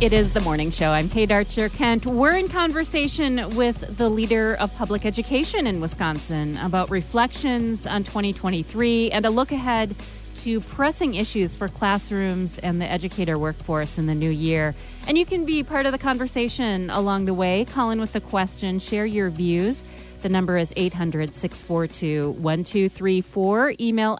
It is the morning show. I'm Kate Archer-Kent. We're in conversation with the leader of public education in Wisconsin about reflections on 2023 and a look ahead to pressing issues for classrooms and the educator workforce in the new year. And you can be part of the conversation along the way. Call in with a question, share your views. The number is 800-642-1234. Email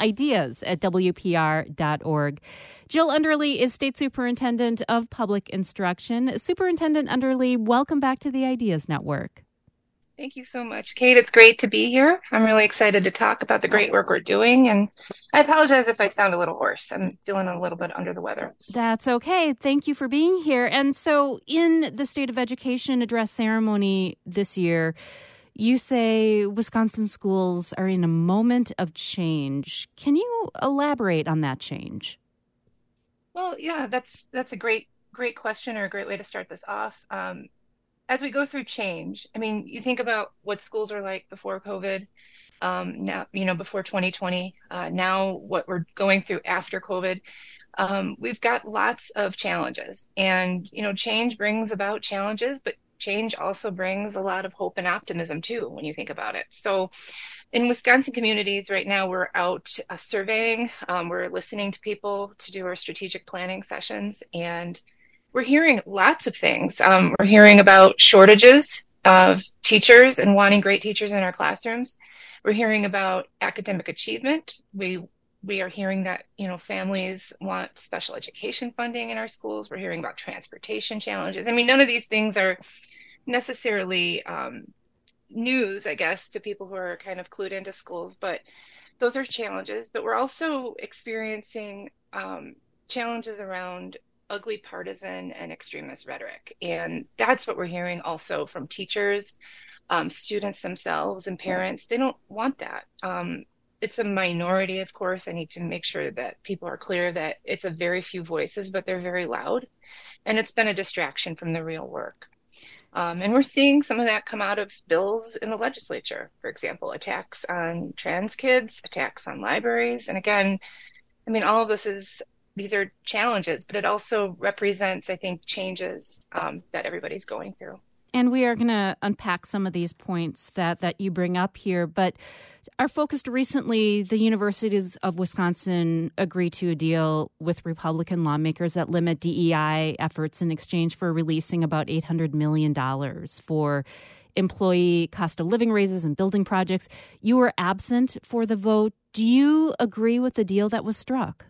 ideas@wpr.org. Jill Underly is State Superintendent of Public Instruction. Superintendent Underly, welcome back to the Ideas Network. Thank you so much, Kate. It's great to be here. I'm really excited to talk about the great work we're doing, and I apologize if I sound a little hoarse. I'm feeling a little bit under the weather. That's okay. Thank you for being here. And so in the State of Education address ceremony this year, you say Wisconsin schools are in a moment of change. Can you elaborate on that change? Well, yeah, that's a great question, or a great way to start this off. As we go through change, I mean, you think about what schools were like before COVID, now, before 2020, now what we're going through after COVID. We've got lots of challenges, and, change brings about challenges, but change also brings a lot of hope and optimism too, when you think about it. So in Wisconsin communities right now, we're out surveying, we're listening to people to do our strategic planning sessions, and we're hearing lots of things. We're hearing about shortages of teachers and wanting great teachers in our classrooms. We're hearing about academic achievement. We are hearing that, families want special education funding in our schools. We're hearing about transportation challenges. I mean, none of these things are necessarily news, I guess, to people who are kind of clued into schools, but those are challenges. But we're also experiencing challenges around ugly partisan and extremist rhetoric. And that's what we're hearing also from teachers, students themselves, and parents. They don't want that. It's a minority, of course. I need to make sure that people are clear that it's a very few voices, but they're very loud. And it's been a distraction from the real work. And we're seeing some of that come out of bills in the legislature. For example, attacks on trans kids, attacks on libraries. And again, I mean, all of these are challenges, but it also represents, I think, changes that everybody's going through. And we are going to unpack some of these points that you bring up here. But our focus recently, the universities of Wisconsin agreed to a deal with Republican lawmakers that limit DEI efforts in exchange for releasing about $800 million for employee cost of living raises and building projects. You were absent for the vote. Do you agree with the deal that was struck?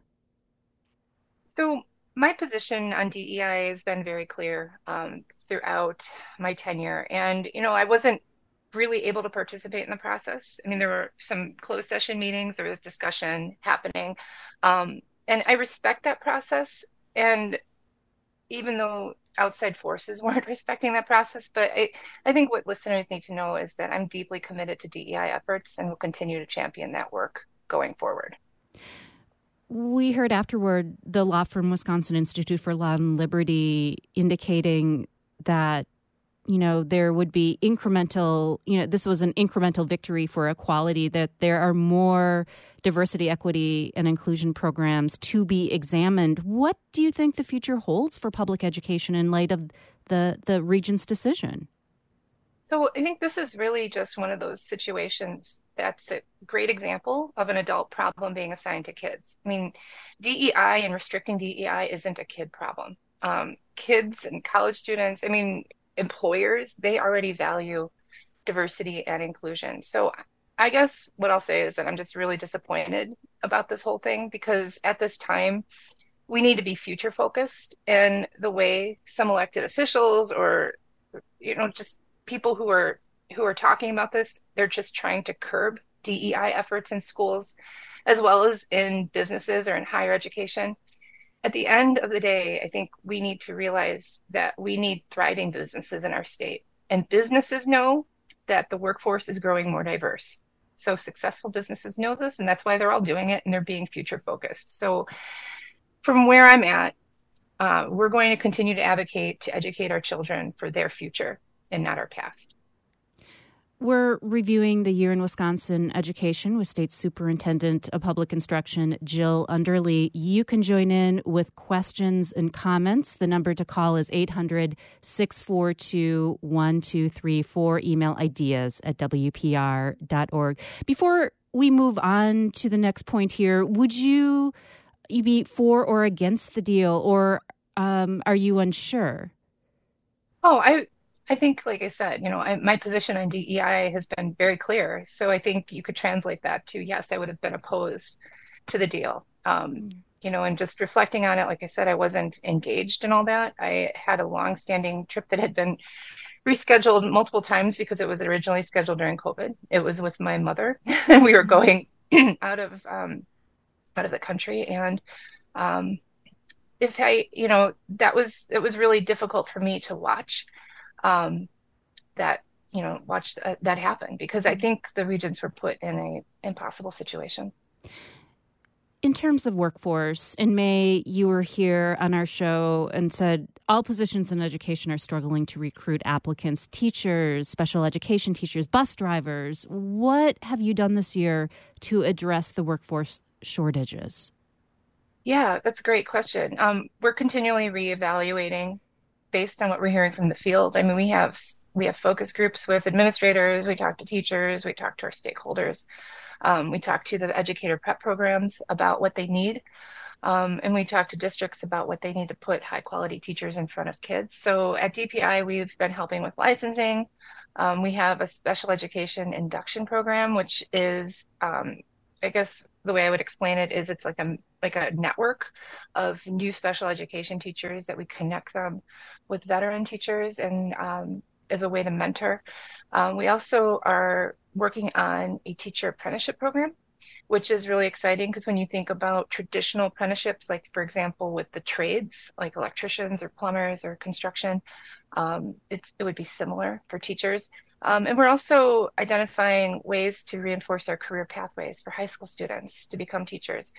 So my position on DEI has been very clear throughout my tenure. And, I wasn't really able to participate in the process. I mean, there were some closed session meetings, there was discussion happening. And I respect that process. And even though outside forces weren't respecting that process, but I think what listeners need to know is that I'm deeply committed to DEI efforts and will continue to champion that work going forward. We heard afterward the law firm Wisconsin Institute for Law and Liberty indicating that, there would be incremental, this was an incremental victory for equality, that there are more diversity, equity, and inclusion programs to be examined. What do you think the future holds for public education in light of the region's decision? So I think this is really just one of those situations that's a great example of an adult problem being assigned to kids. I mean, DEI and restricting DEI isn't a kid problem. Kids and college students, employers, they already value diversity and inclusion. So I guess what I'll say is that I'm just really disappointed about this whole thing, because at this time, we need to be future focused, and the way some elected officials or, just people who are talking about this, they're just trying to curb DEI efforts in schools as well as in businesses or in higher education. At the end of the day, I think we need to realize that we need thriving businesses in our state. And businesses know that the workforce is growing more diverse. So successful businesses know this, and that's why they're all doing it, and they're being future focused. So from where I'm at, we're going to continue to advocate to educate our children for their future and not our past. We're reviewing the year in Wisconsin education with State Superintendent of Public Instruction Jill Underly. You can join in with questions and comments. The number to call is 800-642-1234. Email ideas@wpr.org. Before we move on to the next point here, would you be for or against the deal, or are you unsure? Oh, I think, like I said, my position on DEI has been very clear. So I think you could translate that to, yes, I would have been opposed to the deal. And just reflecting on it, like I said, I wasn't engaged in all that. I had a long-standing trip that had been rescheduled multiple times because it was originally scheduled during COVID. It was with my mother, and we were going out of the country. And it was really difficult for me to watch that happen, because I think the Regents were put in an impossible situation. In terms of workforce, in May, you were here on our show and said all positions in education are struggling to recruit applicants, teachers, special education teachers, bus drivers. What have you done this year to address the workforce shortages? Yeah, that's a great question. We're continually reevaluating based on what we're hearing from the field. I mean, we have focus groups with administrators, we talk to teachers, we talk to our stakeholders, we talk to the educator prep programs about what they need, and we talk to districts about what they need to put high quality teachers in front of kids. So at DPI, we've been helping with licensing. We have a special education induction program, which is, I guess the way I would explain it is it's like a network of new special education teachers that we connect them with veteran teachers, and as a way to mentor. We also are working on a teacher apprenticeship program, which is really exciting, because when you think about traditional apprenticeships, like for example with the trades, like electricians or plumbers or construction, it would be similar for teachers. And we're also identifying ways to reinforce our career pathways for high school students to become teachers.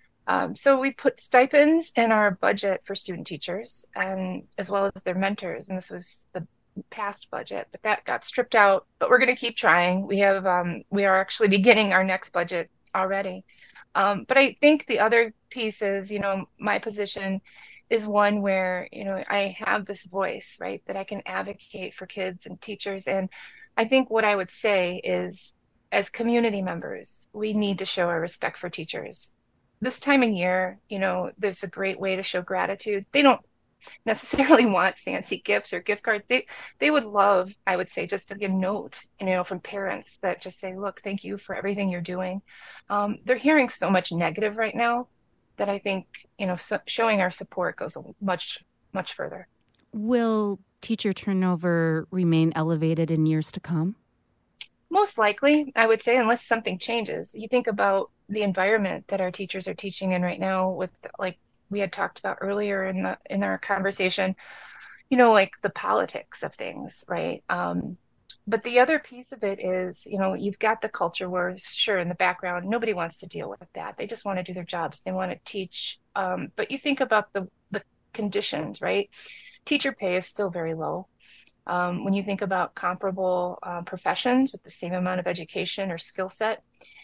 So we put stipends in our budget for student teachers, and as well as their mentors. And this was the past budget, but that got stripped out. But we're going to keep trying. We are actually beginning our next budget already. But I think the other piece is, my position is one where, I have this voice, right, that I can advocate for kids and teachers. And I think what I would say is, as community members, we need to show our respect for teachers. This time of year, there's a great way to show gratitude. They don't necessarily want fancy gifts or gift cards. They would love, I would say, just to get a note, from parents that just say, look, thank you for everything you're doing. They're hearing so much negative right now that I think, showing our support goes much, much further. Will teacher turnover remain elevated in years to come? Most likely, I would say, unless something changes. You think about the environment that our teachers are teaching in right now, with, like we had talked about earlier in our conversation, like the politics of things, right? But the other piece of it is, you've got the culture wars, sure, in the background. Nobody wants to deal with that. They just want to do their jobs. They want to teach. But you think about the conditions, right? Teacher pay is still very low. When you think about comparable professions with the same amount of education or skill set,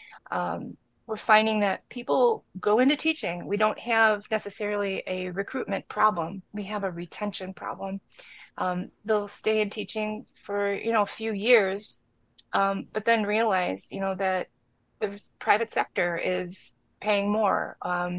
we're finding that people go into teaching. We don't have necessarily a recruitment problem. We have a retention problem. They'll stay in teaching for, a few years, but then realize, that the private sector is paying more.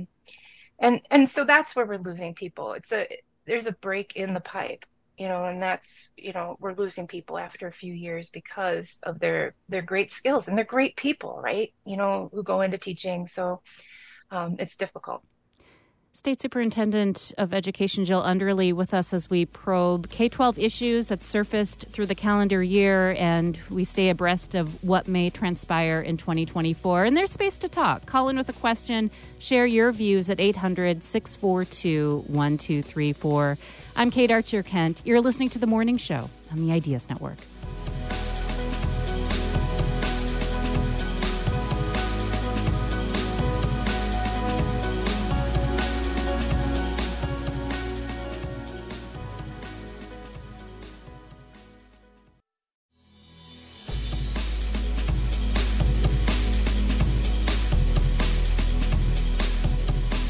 And so that's where we're losing people. There's a break in the pipe. And that's, we're losing people after a few years because of their great skills, and they're great people, right? Who go into teaching. So it's difficult. State Superintendent of Education Jill Underly with us as we probe K-12 issues that surfaced through the calendar year, and we stay abreast of what may transpire in 2024. And there's space to talk. Call in with a question. Share your views at 800-642-1234. I'm Kate Archer-Kent. You're listening to The Morning Show on the Ideas Network.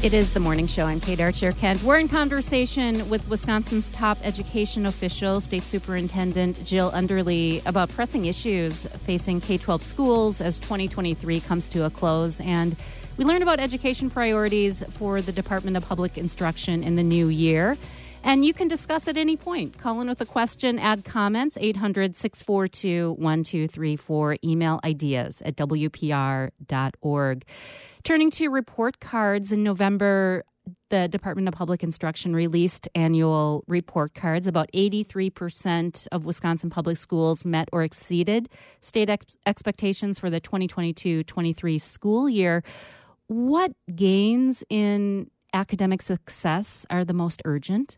It is the morning show. I'm Kate Archer-Kent. We're in conversation with Wisconsin's top education official, State Superintendent Jill Underly, about pressing issues facing K-12 schools as 2023 comes to a close. And we learned about education priorities for the Department of Public Instruction in the new year. And you can discuss at any point. Call in with a question, add comments, 800-642-1234. Email ideas at WPR.org. Turning to report cards, in November, the Department of Public Instruction released annual report cards. About 83% of Wisconsin public schools met or exceeded state expectations for the 2022-23 school year. What gains in academic success are the most urgent?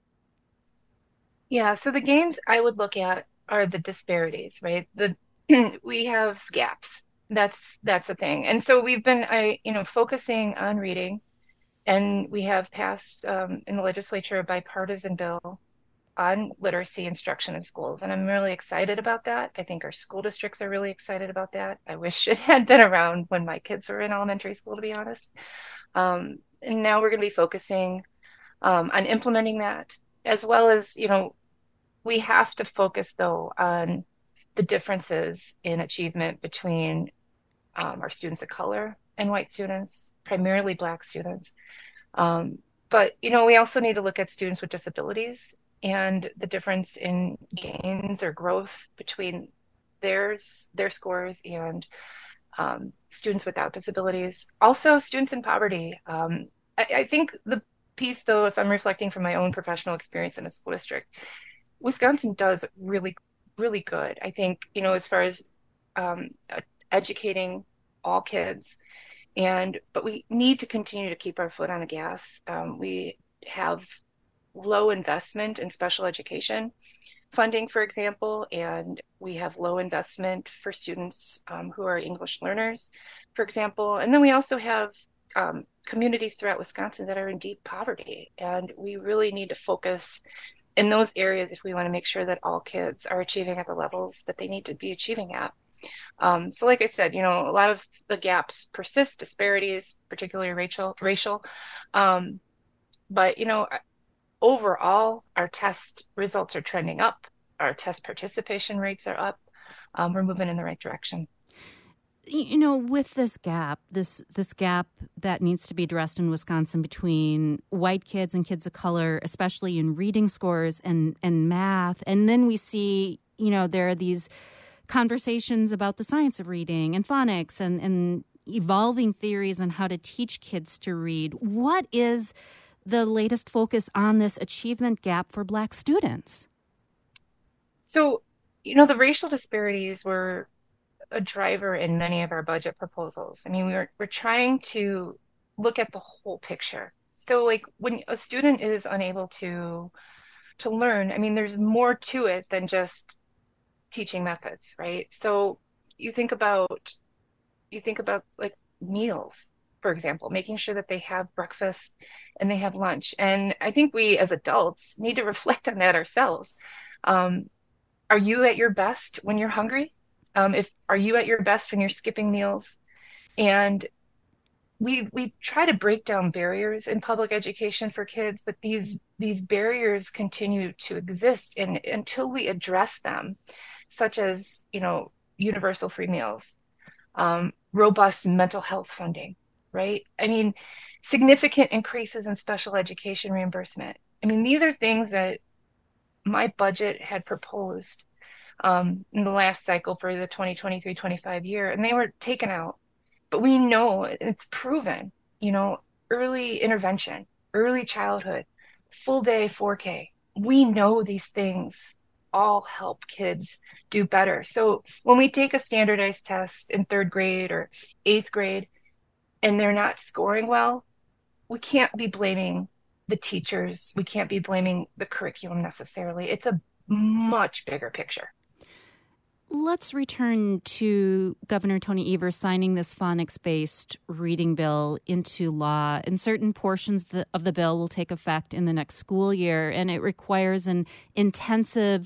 Yeah, so the gains I would look at are the disparities, right? We have gaps. That's the thing. And so we've been focusing on reading, and we have passed in the legislature a bipartisan bill on literacy instruction in schools. And I'm really excited about that. I think our school districts are really excited about that. I wish it had been around when my kids were in elementary school, to be honest. And now we're going to be focusing on implementing that, as well as, we have to focus, though, on the differences in achievement between our students of color and white students, primarily Black students. But, we also need to look at students with disabilities and the difference in gains or growth between their scores and students without disabilities. Also, students in poverty. I think the piece, though, if I'm reflecting from my own professional experience in a school district, Wisconsin does really, really good. I think, as far as educating all kids, but we need to continue to keep our foot on the gas. We have low investment in special education funding, for example, and we have low investment for students who are English learners, for example. And then we also have communities throughout Wisconsin that are in deep poverty, and we really need to focus in those areas if we want to make sure that all kids are achieving at the levels that they need to be achieving at. So like I said, a lot of the gaps persist, disparities, particularly racial. But, overall, our test results are trending up. Our test participation rates are up. We're moving in the right direction. With this gap that needs to be addressed in Wisconsin between white kids and kids of color, especially in reading scores and math, and then we see, there are these conversations about the science of reading and phonics and evolving theories on how to teach kids to read. What is the latest focus on this achievement gap for Black students? So, the racial disparities were a driver in many of our budget proposals. I mean, we're trying to look at the whole picture. So, like, when a student is unable to learn, I mean, there's more to it than just teaching methods, right? So you think about like meals, for example, making sure that they have breakfast and they have lunch. And I think we as adults need to reflect on that ourselves. Are you at your best when you're hungry? Are you at your best when you're skipping meals? And we try to break down barriers in public education for kids, but these barriers continue to exist, and until we address them, such as, universal free meals, robust mental health funding, right? I mean, significant increases in special education reimbursement. I mean, these are things that my budget had proposed in the last cycle for the 2023-25 year, and they were taken out. But we know it's proven, early intervention, early childhood, full day 4K. We know these things all help kids do better. So when we take a standardized test in 3rd grade or 8th grade and they're not scoring well, we can't be blaming the teachers. We can't be blaming the curriculum necessarily. It's a much bigger picture. Let's return to Governor Tony Evers signing this phonics-based reading bill into law. And certain portions of the bill will take effect in the next school year, and it requires an intensive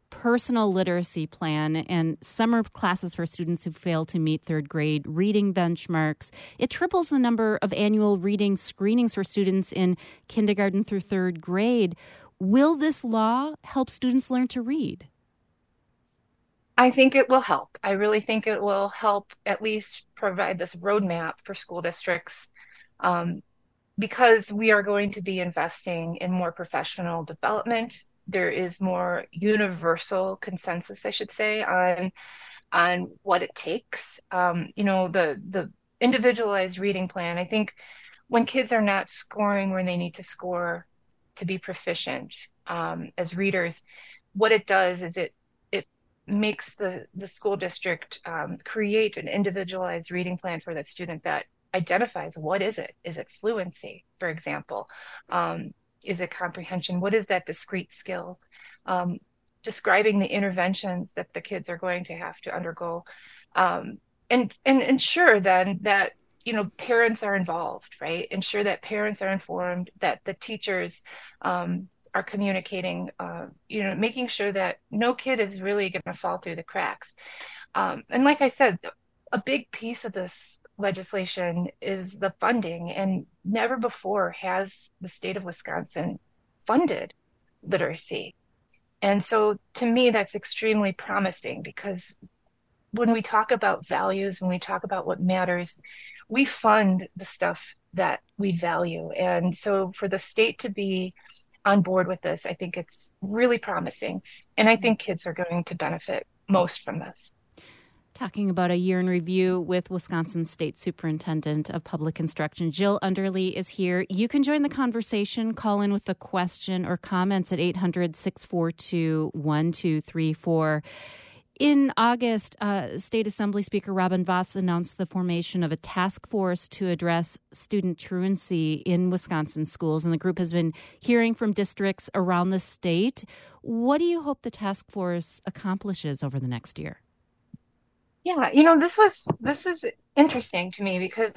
personal literacy plan and summer classes for students who fail to meet third grade reading benchmarks. It triples the number of annual reading screenings for students in kindergarten through third grade. Will this law help students learn to read? I think it will help. I really think it will help at least provide this roadmap for school districts, because we are going to be investing in more professional development. There is more universal consensus, I should say, on what it takes. The individualized reading plan. I think when kids are not scoring where they need to score to be proficient as readers, what it does is it makes the school district create an individualized reading plan for that student that identifies what is it? Is it fluency, for example? Is it comprehension? What is that discrete skill? Describing the interventions that the kids are going to have to undergo, and ensure then that parents are involved, right? Ensure that parents are informed, that the teachers are communicating, making sure that no kid is really going to fall through the cracks. And like I said, a big piece of this legislation is the funding, and never before has the state of Wisconsin funded literacy. And so to me, that's extremely promising, because when we talk about values, when we talk about what matters, we fund the stuff that we value. And so for the state to be on board with this, I think it's really promising. And I think kids are going to benefit most from this. Talking about a year in review with Wisconsin State Superintendent of Public Instruction, Jill Underly is here. You can join the conversation. Call in with a question or comments at 800-642-1234. In August, State Assembly Speaker Robin Vos announced the formation of a task force to address student truancy in Wisconsin schools, and the group has been hearing from districts around the state. What do you hope the task force accomplishes over the next year? Yeah, this is interesting to me, because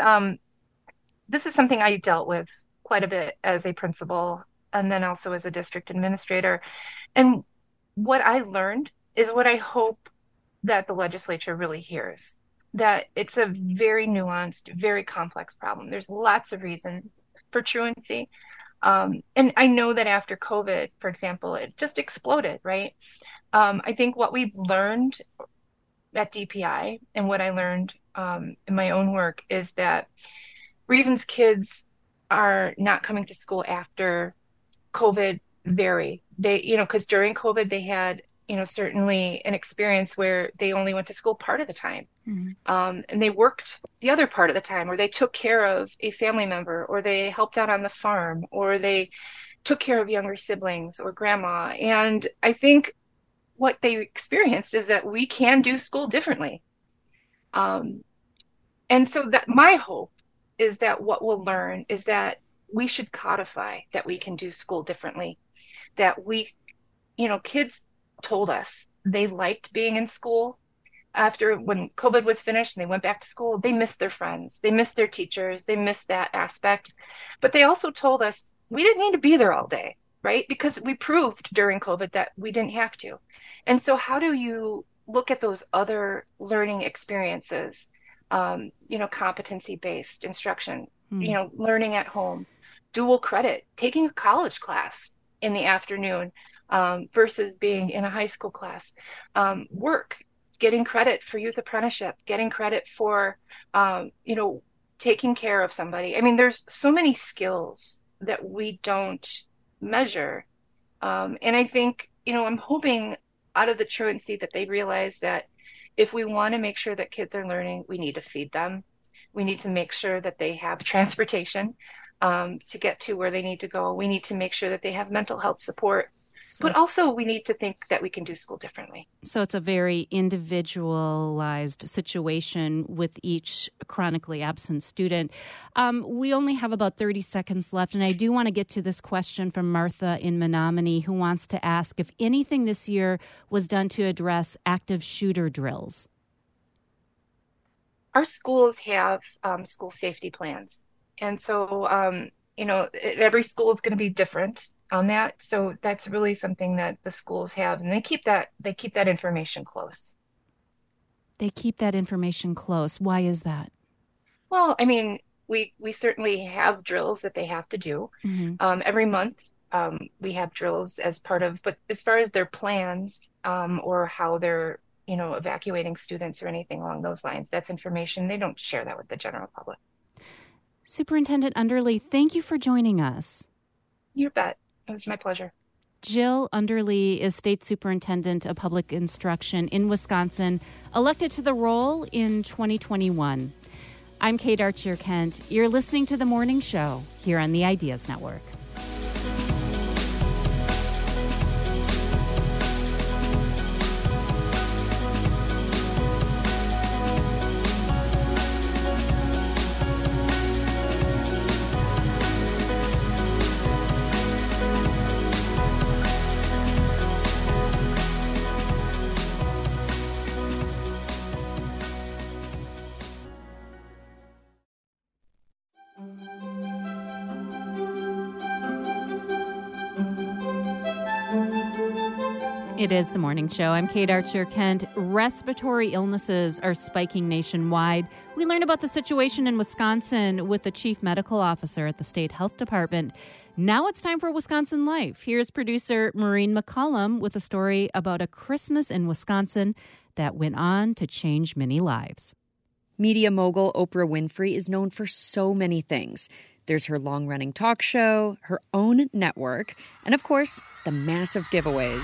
this is something I dealt with quite a bit as a principal and then also as a district administrator. And what I learned is what I hope that the legislature really hears, that it's a very nuanced, very complex problem. There's lots of reasons for truancy. And I know that after COVID, for example, it just exploded, right? I think what we've learned at DPI and what I learned in my own work is that reasons kids are not coming to school after COVID vary. Because during COVID, they had, certainly an experience where they only went to school part of the time. Mm-hmm. And they worked the other part of the time, or they took care of a family member, or they helped out on the farm, or they took care of younger siblings or grandma. And I think what they experienced is that we can do school differently. And so that my hope is that what we'll learn is that we should codify that we can do school differently, that kids told us they liked being in school. After when COVID was finished and they went back to school, they missed their friends, they missed their teachers, they missed that aspect. But they also told us we didn't need to be there all day, right? Because we proved during COVID that we didn't have to. And so how do you look at those other learning experiences, competency-based instruction, learning at home, dual credit, taking a college class in the afternoon versus being in a high school class, work, getting credit for youth apprenticeship, getting credit for, taking care of somebody. I mean, there's so many skills that we don't measure. And I think, I'm hoping out of the truancy that they realize that if we want to make sure that kids are learning, we need to feed them. We need to make sure that they have transportation to get to where they need to go. We need to make sure that they have mental health support. But also we need to think that we can do school differently. So it's a very individualized situation with each chronically absent student. We only have about 30 seconds left, and I do want to get to this question from Martha in Menominee, who wants to ask if anything this year was done to address active shooter drills. Our schools have school safety plans. And so, every school is going to be different. on that. So that's really something that the schools have, and they keep that information close. They keep that information close. Why is that? Well, I mean, we certainly have drills that they have to do. Every month. We have drills as part of, but as far as their plans or how they're, evacuating students or anything along those lines, that's information. They don't share that with the general public. Superintendent Underly, thank you for joining us. You bet. It was my pleasure. Jill Underly is State Superintendent of Public Instruction in Wisconsin, elected to the role in 2021. I'm Kate Archer-Kent. You're listening to The Morning Show here on the Ideas Network. It is The Morning Show. I'm Kate Archer-Kent. Respiratory illnesses are spiking nationwide. We learn about the situation in Wisconsin with the chief medical officer at the state health department. Now it's time for Wisconsin Life. Here's producer Maureen McCollum with a story about a Christmas in Wisconsin that went on to change many lives. Media mogul Oprah Winfrey is known for so many things. There's her long-running talk show, her own network, and of course, the massive giveaways.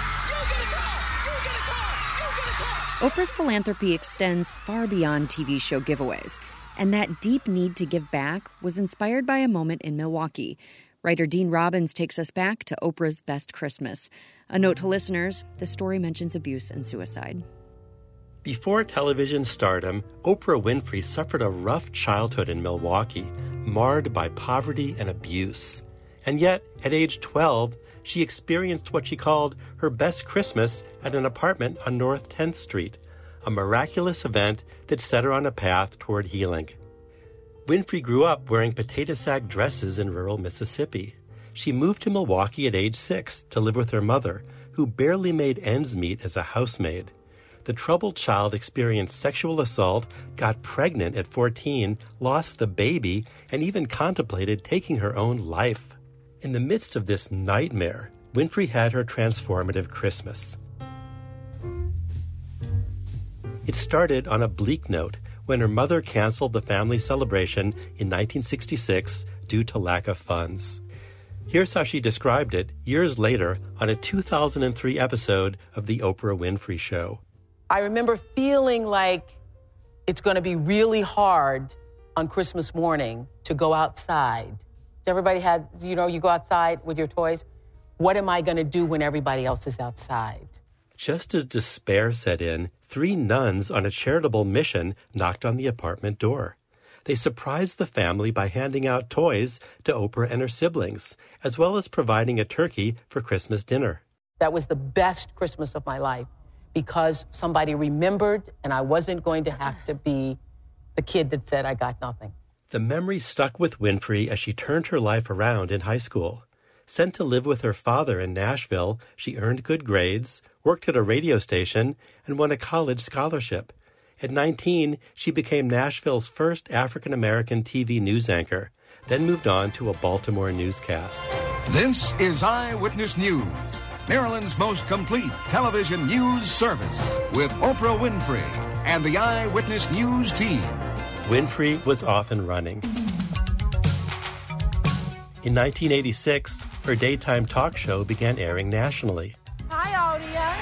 Oprah's philanthropy extends far beyond TV show giveaways, and that deep need to give back was inspired by a moment in Milwaukee. Writer Dean Robbins takes us back to Oprah's Best Christmas. A note to listeners, the story mentions abuse and suicide. Before television stardom, Oprah Winfrey suffered a rough childhood in Milwaukee, marred by poverty and abuse. And yet, at age 12, she experienced what she called her best Christmas at an apartment on North 10th Street, a miraculous event that set her on a path toward healing. Winfrey grew up wearing potato sack dresses in rural Mississippi. She moved to Milwaukee at age 6 to live with her mother, who barely made ends meet as a housemaid. The troubled child experienced sexual assault, got pregnant at 14, lost the baby, and even contemplated taking her own life. In the midst of this nightmare, Winfrey had her transformative Christmas. It started on a bleak note when her mother canceled the family celebration in 1966 due to lack of funds. Here's how she described it years later on a 2003 episode of The Oprah Winfrey Show. I remember feeling like it's going to be really hard on Christmas morning to go outside. Everybody had, you go outside with your toys. What am I going to do when everybody else is outside? Just as despair set in, 3 nuns on a charitable mission knocked on the apartment door. They surprised the family by handing out toys to Oprah and her siblings, as well as providing a turkey for Christmas dinner. That was the best Christmas of my life because somebody remembered and I wasn't going to have to be the kid that said I got nothing. The memory stuck with Winfrey as she turned her life around in high school. Sent to live with her father in Nashville, she earned good grades, worked at a radio station, and won a college scholarship. At 19, she became Nashville's first African-American TV news anchor, then moved on to a Baltimore newscast. This is Eyewitness News, Maryland's most complete television news service, with Oprah Winfrey and the Eyewitness News team. Winfrey was off and running. In 1986, her daytime talk show began airing nationally. Hi, audience.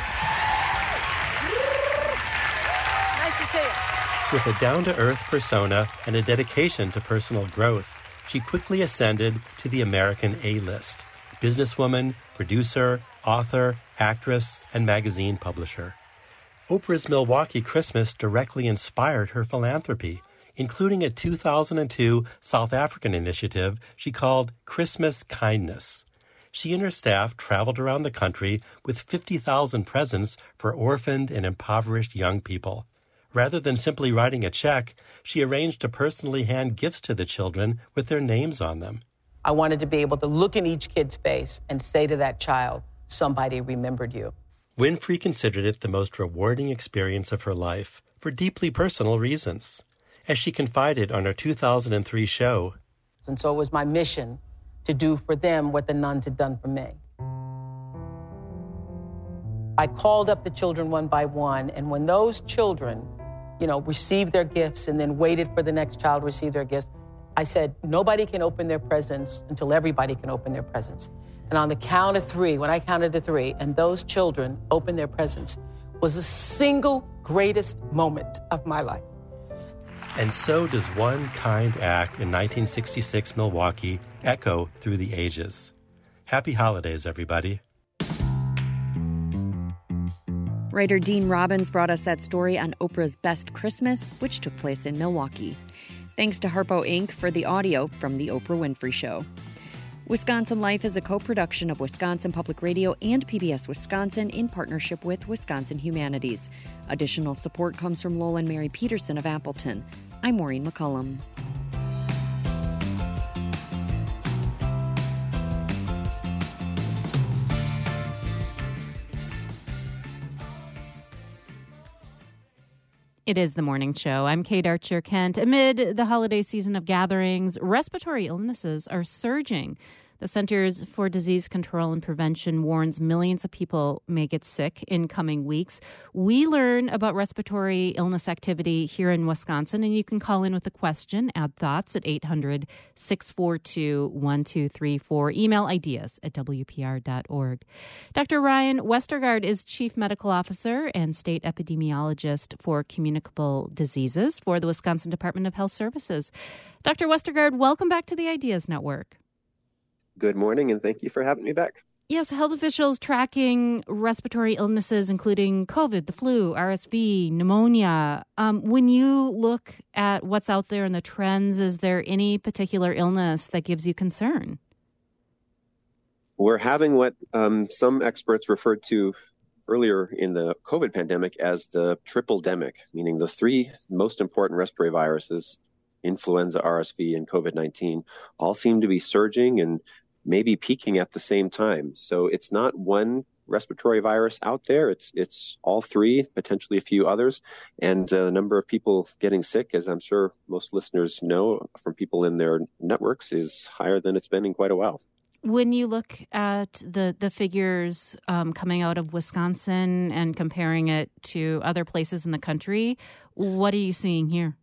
Nice to see you. With a down-to-earth persona and a dedication to personal growth, she quickly ascended to the American A-list. Businesswoman, producer, author, actress, and magazine publisher. Oprah's Milwaukee Christmas directly inspired her philanthropy, including a 2002 South African initiative she called Christmas Kindness. She and her staff traveled around the country with 50,000 presents for orphaned and impoverished young people. Rather than simply writing a check, she arranged to personally hand gifts to the children with their names on them. I wanted to be able to look in each kid's face and say to that child, somebody remembered you. Winfrey considered it the most rewarding experience of her life for deeply personal reasons, as she confided on her 2003 show. And so it was my mission to do for them what the nuns had done for me. I called up the children one by one, and when those children, received their gifts and then waited for the next child to receive their gifts, I said, nobody can open their presents until everybody can open their presents. And on the count of three, when I counted to three, and those children opened their presents, was the single greatest moment of my life. And so does one kind act in 1966 Milwaukee echo through the ages. Happy holidays, everybody. Writer Dean Robbins brought us that story on Oprah's Best Christmas, which took place in Milwaukee. Thanks to Harpo Inc. for the audio from The Oprah Winfrey Show. Wisconsin Life is a co-production of Wisconsin Public Radio and PBS Wisconsin in partnership with Wisconsin Humanities. Additional support comes from Lowell and Mary Peterson of Appleton. I'm Maureen McCullum. It is the morning show. I'm Kate Archer-Kent. Amid the holiday season of gatherings, respiratory illnesses are surging. The Centers for Disease Control and Prevention warns millions of people may get sick in coming weeks. We learn about respiratory illness activity here in Wisconsin, and you can call in with a question, add thoughts at 800-642-1234. Email ideas at WPR.org. Dr. Ryan Westergaard is Chief Medical Officer and State Epidemiologist for Communicable Diseases for the Wisconsin Department of Health Services. Dr. Westergaard, welcome back to the Ideas Network. Good morning, and thank you for having me back. Yes, health officials tracking respiratory illnesses, including COVID, the flu, RSV, pneumonia. When you look at what's out there and the trends, is there any particular illness that gives you concern? We're having what some experts referred to earlier in the COVID pandemic as the triple-demic, meaning the three most important respiratory viruses, influenza, RSV, and COVID-19, all seem to be surging and maybe peaking at the same time. So it's not one respiratory virus out there. It's all three, potentially a few others. And the number of people getting sick, as I'm sure most listeners know from people in their networks, is higher than it's been in quite a while. When you look at the figures coming out of Wisconsin and comparing it to other places in the country, what are you seeing here?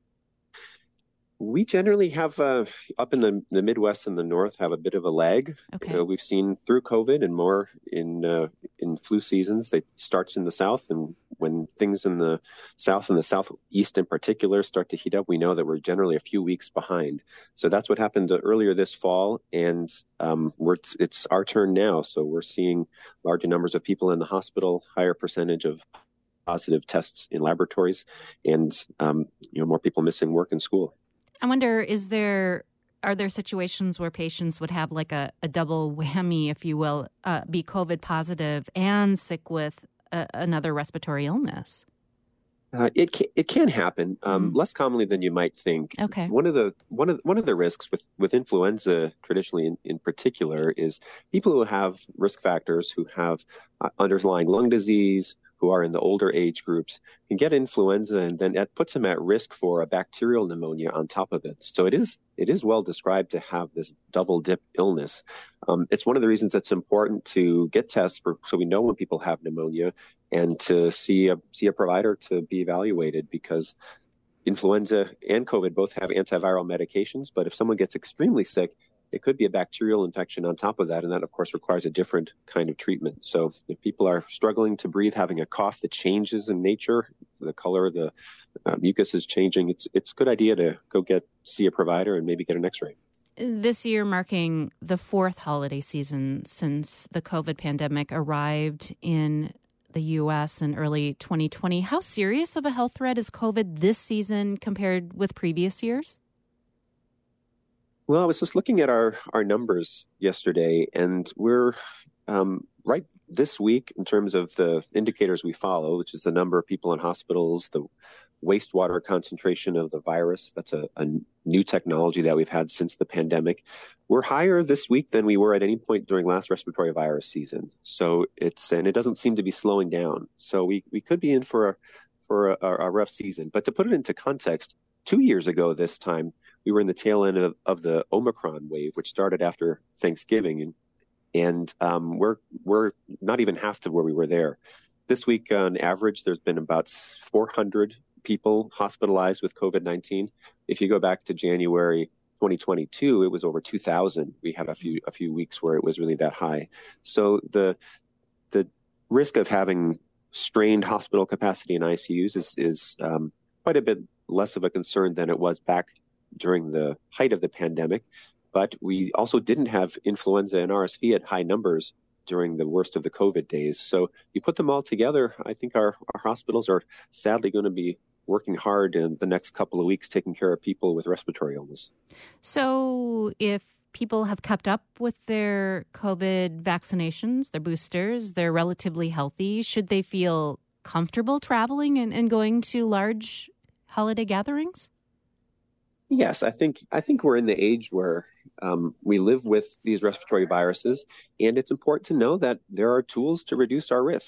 We generally have, up in the Midwest and the North, have a bit of a lag. Okay. We've seen through COVID and more in flu seasons. It starts in the South, and when things in the South and the Southeast in particular start to heat up, we know that we're generally a few weeks behind. So that's what happened earlier this fall, and it's our turn now. So we're seeing larger numbers of people in the hospital, higher percentage of positive tests in laboratories, and more people missing work and school. I wonder, are there situations where patients would have like a double whammy, if you will, be COVID positive and sick with another respiratory illness? It can happen, less commonly than you might think. Okay. One of the risks with influenza, traditionally in particular, is people who have risk factors, who have underlying lung disease, who are in the older age groups, can get influenza, and then that puts them at risk for a bacterial pneumonia on top of it. So it is well described to have this double dip illness. It's one of the reasons it's important to get tests so we know when people have pneumonia, and to see a provider to be evaluated, because influenza and COVID both have antiviral medications. But if someone gets extremely sick, it could be a bacterial infection on top of that, and that, of course, requires a different kind of treatment. So if people are struggling to breathe, having a cough that changes in nature, the color of the mucus is changing, it's a good idea to go see a provider and maybe get an x-ray. This year marking the fourth holiday season since the COVID pandemic arrived in the U.S. in early 2020. How serious of a health threat is COVID this season compared with previous years? Well, I was just looking at our numbers yesterday, and we're right this week in terms of the indicators we follow, which is the number of people in hospitals, the wastewater concentration of the virus. That's a new technology that we've had since the pandemic. We're higher this week than we were at any point during last respiratory virus season. So it doesn't seem to be slowing down. So we could be in for a rough season. But to put it into context, 2 years ago this time, we were in the tail end of the Omicron wave, which started after Thanksgiving, and we're not even half to where we were there. This week, on average, there's been about 400 people hospitalized with COVID-19. If you go back to January 2022, it was over 2,000. We had a few weeks where it was really that high. So the risk of having strained hospital capacity in ICUs is quite a bit less of a concern than it was back during the height of the pandemic. But we also didn't have influenza and RSV at high numbers during the worst of the COVID days. So you put them all together, I think our hospitals are sadly going to be working hard in the next couple of weeks taking care of people with respiratory illness. So if people have kept up with their COVID vaccinations, their boosters, they're relatively healthy, should they feel comfortable traveling and going to large holiday gatherings? Yes, I think we're in the age where we live with these respiratory viruses, and it's important to know that there are tools to reduce our risk.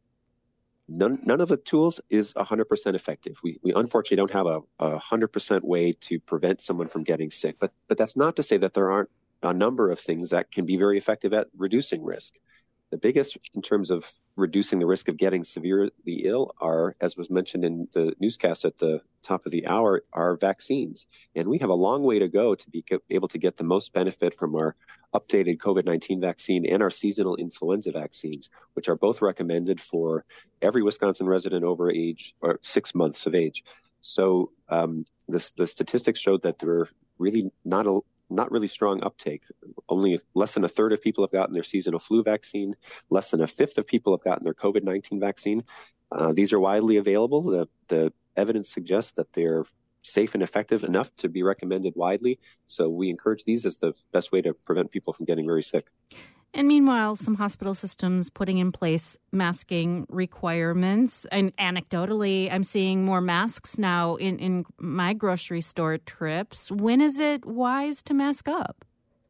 None of the tools is 100% effective. We unfortunately don't have a 100% way to prevent someone from getting sick, but that's not to say that there aren't a number of things that can be very effective at reducing risk. The biggest in terms of reducing the risk of getting severely ill are, as was mentioned in the newscast at the top of the hour, are vaccines. And we have a long way to go to be able to get the most benefit from our updated COVID-19 vaccine and our seasonal influenza vaccines, which are both recommended for every Wisconsin resident over 6 months of age. So the statistics showed that there were really not really strong uptake. Only less than a third of people have gotten their seasonal flu vaccine. Less than a fifth of people have gotten their COVID-19 vaccine. These are widely available. The evidence suggests that they're safe and effective enough to be recommended widely. So we encourage these as the best way to prevent people from getting very sick. And meanwhile, some hospital systems putting in place masking requirements. And anecdotally, I'm seeing more masks now in my grocery store trips. When is it wise to mask up?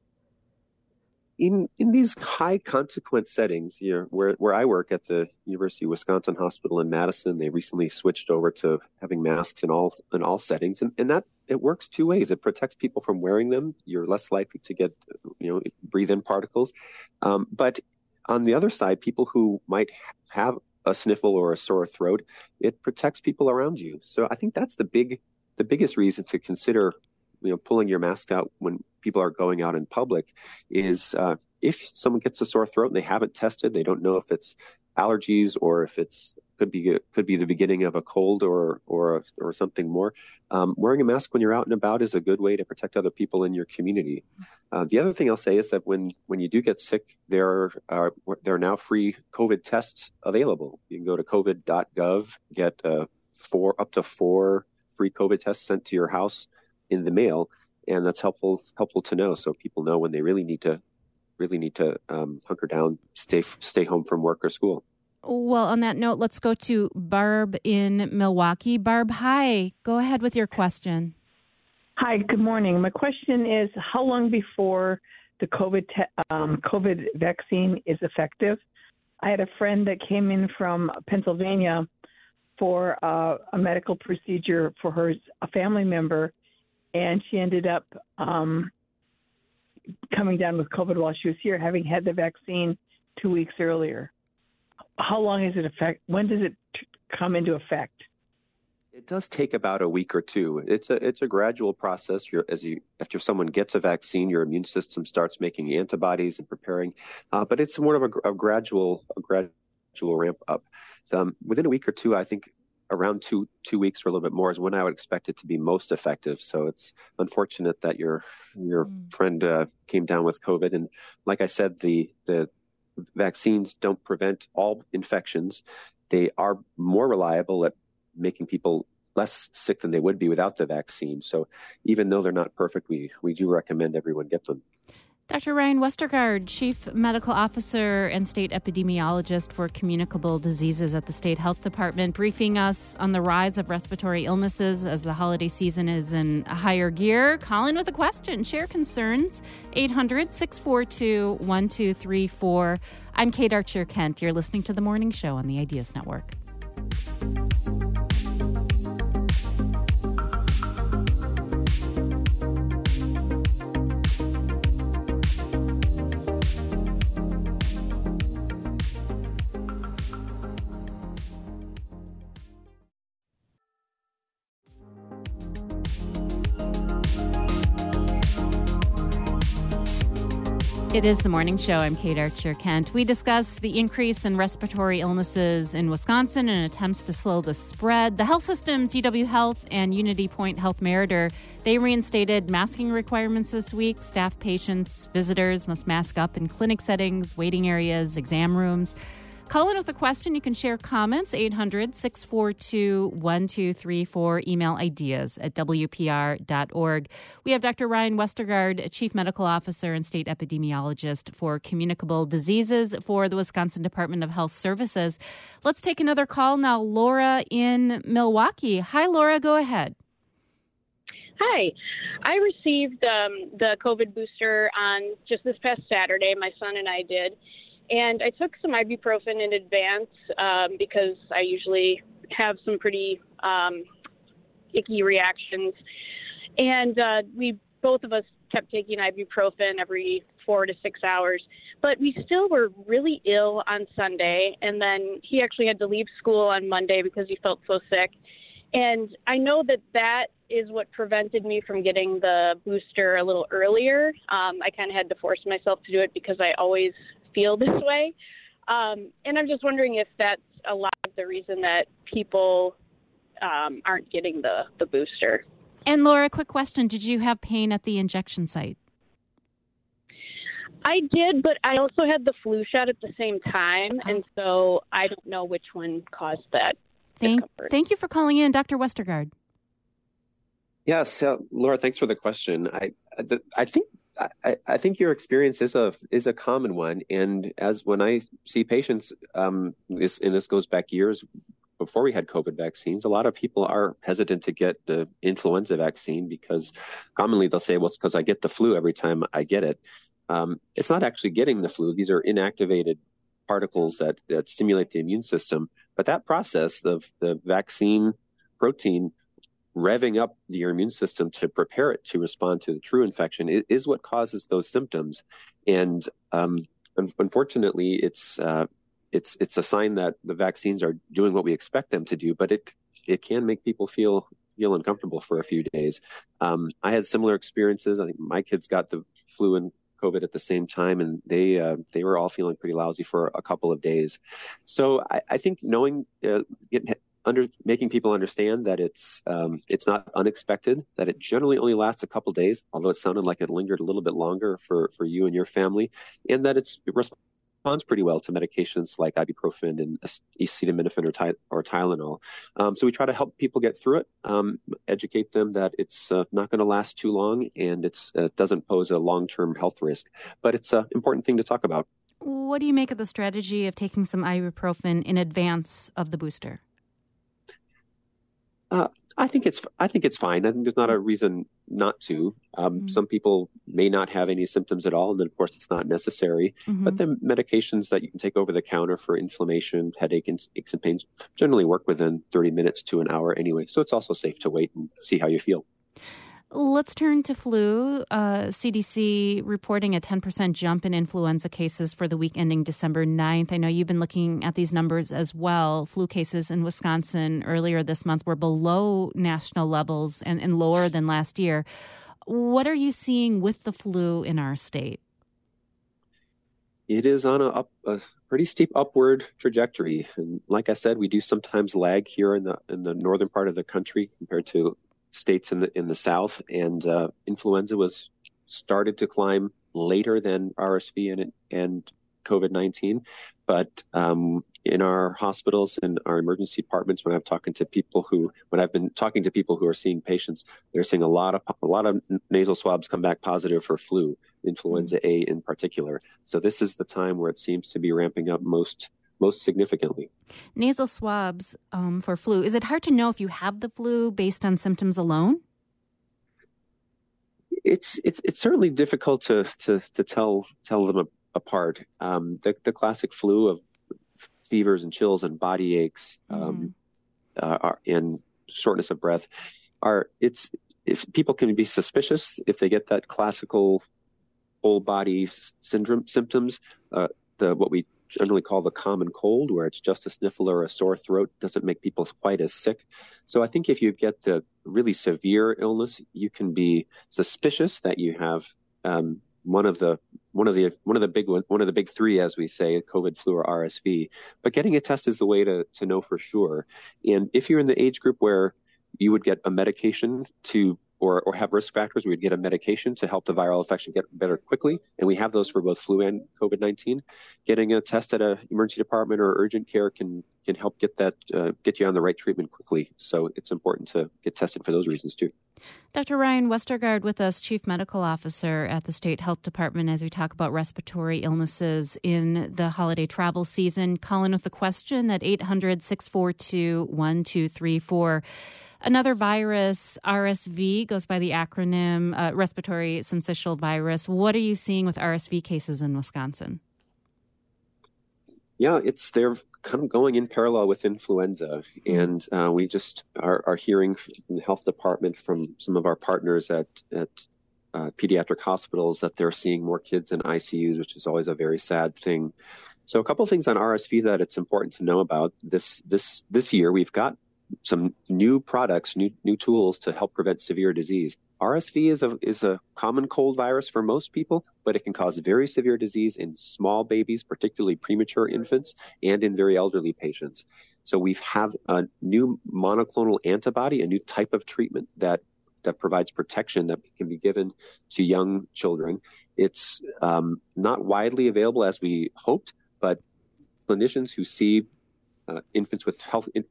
In these high consequence settings, where I work at the University of Wisconsin Hospital in Madison, they recently switched over to having masks in all settings, and that it works two ways. It protects people from wearing them. You're less likely to get breathe in particles, but on the other side, people who might have a sniffle or a sore throat, it protects people around you. So I think that's the biggest reason to consider pulling your mask out when people are going out in public is if someone gets a sore throat and they haven't tested, they don't know if it's allergies or if it's could be the beginning of a cold or something more. Wearing a mask when you're out and about is a good way to protect other people in your community. The other thing I'll say is that when you do get sick, there are now free COVID tests available. You can go to covid.gov, get up to 4 free COVID tests sent to your house in the mail, and that's helpful to know, so people know when they really need to hunker down, stay home from work or school. Well, on that note, let's go to Barb in Milwaukee. Barb, hi. Go ahead with your question. Hi, good morning. My question is, how long before the COVID vaccine is effective? I had a friend that came in from Pennsylvania for a medical procedure for a family member, and she ended up coming down with COVID while she was here, having had the vaccine 2 weeks earlier. How long is it when does it come into effect? It does take about a week or two. It's a gradual process. After someone gets a vaccine, your immune system starts making antibodies and preparing, but it's more of a gradual ramp up. Within a week or two, I think around two weeks or a little bit more is when I would expect it to be most effective. So it's unfortunate that your friend came down with COVID, and like I said, the vaccines don't prevent all infections. They are more reliable at making people less sick than they would be without the vaccine. So even though they're not perfect, we do recommend everyone get them. Dr. Ryan Westergaard, Chief Medical Officer and State Epidemiologist for Communicable Diseases at the State Health Department, briefing us on the rise of respiratory illnesses as the holiday season is in higher gear. Call in with a question. Share concerns. 800-642-1234. I'm Kate Archer-Kent. You're listening to The Morning Show on the Ideas Network. It is The Morning Show. I'm Kate Archer-Kent. We discuss the increase in respiratory illnesses in Wisconsin and attempts to slow the spread. The health systems, UW Health and Unity Point Health Meritor, they reinstated masking requirements this week. Staff, patients, visitors must mask up in clinic settings, waiting areas, exam rooms. Call in with a question. You can share comments, 800-642-1234. Email ideas@wpr.org. We have Dr. Ryan Westergaard, Chief Medical Officer and State Epidemiologist for Communicable Diseases for the Wisconsin Department of Health Services. Let's take another call now. Laura in Milwaukee. Hi, Laura. Go ahead. Hi. I received the COVID booster on just this past Saturday. My son and I did. And I took some ibuprofen in advance because I usually have some pretty icky reactions. And both of us kept taking ibuprofen every 4 to 6 hours. But we still were really ill on Sunday. And then he actually had to leave school on Monday because he felt so sick. And I know that is what prevented me from getting the booster a little earlier. I kind of had to force myself to do it because I always feel this way. And I'm just wondering if that's a lot of the reason that people aren't getting the booster. And Laura, quick question. Did you have pain at the injection site? I did, but I also had the flu shot at the same time. And so I don't know which one caused that. Thank you for calling in, Dr. Westergaard. Yes, Laura, thanks for the question. I think your experience is a common one, and when I see patients, this goes back years before we had COVID vaccines. A lot of people are hesitant to get the influenza vaccine because commonly they'll say, "Well, it's because I get the flu every time I get it." It's not actually getting the flu; these are inactivated particles that stimulate the immune system. But that process of the vaccine protein revving up your immune system to prepare it to respond to the true infection is what causes those symptoms. And unfortunately, it's a sign that the vaccines are doing what we expect them to do, but it can make people feel uncomfortable for a few days. I had similar experiences. I think my kids got the flu and COVID at the same time, and they were all feeling pretty lousy for a couple of days. So I think making people understand that it's not unexpected, that it generally only lasts a couple of days, although it sounded like it lingered a little bit longer for you and your family, and that it responds pretty well to medications like ibuprofen and acetaminophen or Tylenol. So we try to help people get through it, educate them that it's not going to last too long, and it doesn't pose a long-term health risk. But it's an important thing to talk about. What do you make of the strategy of taking some ibuprofen in advance of the booster? I think it's fine. I think there's not a reason not to. Some people may not have any symptoms at all, and then of course it's not necessary. Mm-hmm. But the medications that you can take over the counter for inflammation, headache, and aches and pains generally work within 30 minutes to an hour anyway. So it's also safe to wait and see how you feel. Let's turn to flu. CDC reporting a 10% jump in influenza cases for the week ending December 9th. I know you've been looking at these numbers as well. Flu cases in Wisconsin earlier this month were below national levels and lower than last year. What are you seeing with the flu in our state? It is on a pretty steep upward trajectory. And like I said, we do sometimes lag here in the northern part of the country compared to states in the south, and influenza was started to climb later than RSV and COVID-19. But in our hospitals and our emergency departments, when I've been talking to people who are seeing patients, they're seeing a lot of nasal swabs come back positive for flu. influenza A in particular. So this is the time where it seems to be ramping up most significantly. Nasal swabs for flu. Is it hard to know if you have the flu based on symptoms alone? It's certainly difficult to tell them apart. The classic flu of fevers and chills and body aches and shortness of breath if people can be suspicious if they get that classical whole body syndrome symptoms, what we generally call the common cold, where it's just a sniffle or a sore throat, doesn't make people quite as sick. So I think if you get the really severe illness, you can be suspicious that you have one of the big three, as we say, COVID, flu, or RSV. But getting a test is the way to know for sure. And if you're in the age group where you would get a medication or have risk factors, we would get a medication to help the viral infection get better quickly. And we have those for both flu and COVID-19. Getting a test at an emergency department or urgent care can help get you on the right treatment quickly. So it's important to get tested for those reasons too. Dr. Ryan Westergaard with us, Chief Medical Officer at the State Health Department, as we talk about respiratory illnesses in the holiday travel season. Call in with a question at 800-642-1234. Another virus, RSV, goes by the acronym respiratory syncytial virus. What are you seeing with RSV cases in Wisconsin? Yeah, they're kind of going in parallel with influenza. And we just are hearing from the health department from some of our partners at pediatric hospitals that they're seeing more kids in ICUs, which is always a very sad thing. So a couple of things on RSV that it's important to know about. This year, we've got some new products, new tools to help prevent severe disease. RSV is a common cold virus for most people, but it can cause very severe disease in small babies, particularly premature infants, and in very elderly patients. So we have a new monoclonal antibody, a new type of treatment that provides protection that can be given to young children. It's not widely available as we hoped, but clinicians who see infants with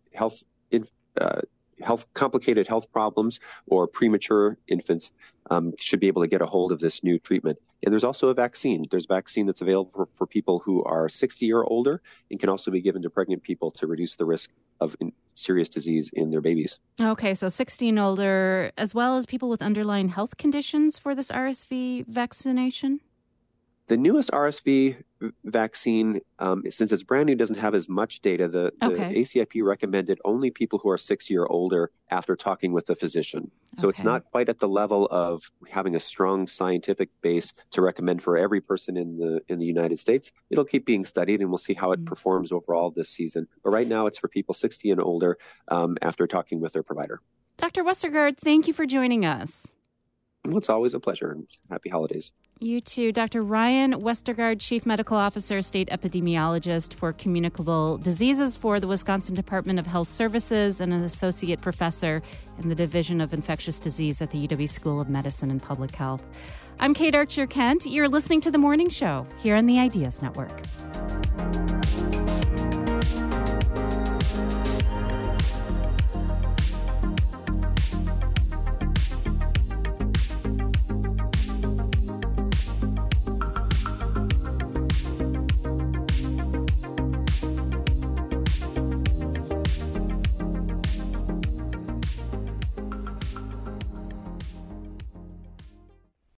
complicated health problems or premature infants should be able to get a hold of this new treatment. And there's also a vaccine. There's a vaccine that's available for people who are 60 or older and can also be given to pregnant people to reduce the risk of serious disease in their babies. Okay, so 60 and older, as well as people with underlying health conditions for this RSV vaccination? The newest RSV vaccine, since it's brand new, doesn't have as much data. The ACIP recommended only people who are 60 or older after talking with a physician. So it's not quite at the level of having a strong scientific base to recommend for every person in the United States. It'll keep being studied, and we'll see how it performs overall this season. But right now, it's for people 60 and older after talking with their provider. Dr. Westergaard, thank you for joining us. Well, it's always a pleasure. Happy holidays. You too. Dr. Ryan Westergaard, Chief Medical Officer, State Epidemiologist for Communicable Diseases for the Wisconsin Department of Health Services and an Associate Professor in the Division of Infectious Disease at the UW School of Medicine and Public Health. I'm Kate Archer-Kent. You're listening to The Morning Show here on the Ideas Network.